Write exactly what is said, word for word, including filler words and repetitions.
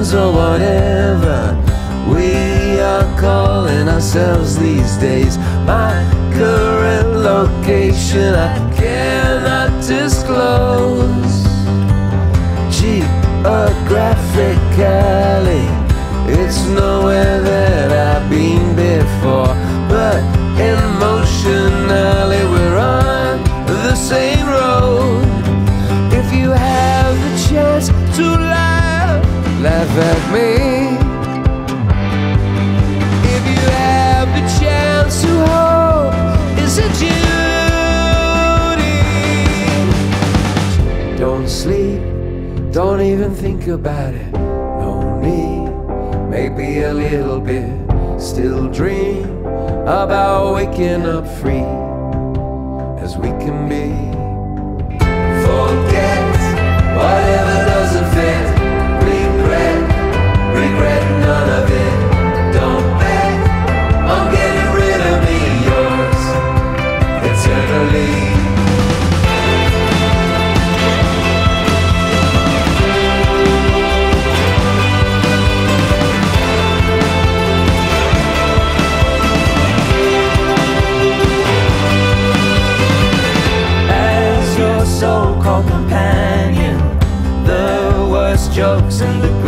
friends or whatever we are calling ourselves these days. My current location I cannot disclose. Geographically, it's nowhere that I've been before, but emotionally we're on the same road. If you have the chance to laugh, laugh at me. If you have the chance to hope, it's a duty. Don't sleep, don't even think about it. No need, maybe a little bit. Still dream about waking up free as we can be. Forget whatever doesn't fit. Regret, regret none of it. Don't bet on getting rid of me, yours eternally. So-called companion, the worst jokes and the